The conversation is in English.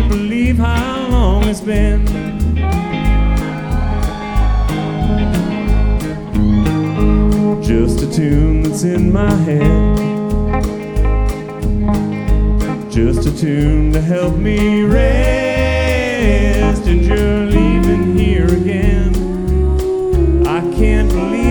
can't believe how long it's been. Just a tune that's in my head, just a tune to help me rest. And you're leaving here again. I can't believe